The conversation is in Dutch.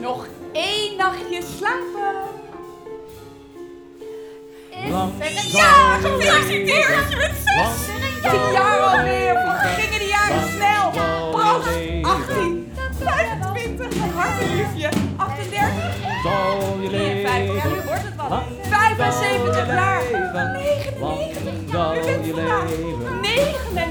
Nog 1 nachtje slapen. Ja, gefeliciteerd! Je bent 6. 10 jaar alweer. Wat gingen die jaren snel. Proost. 18. 25. Van harte liefje. 38. 53. Ja, nu wordt het wat. 75 jaar. 99. U bent vandaag 99.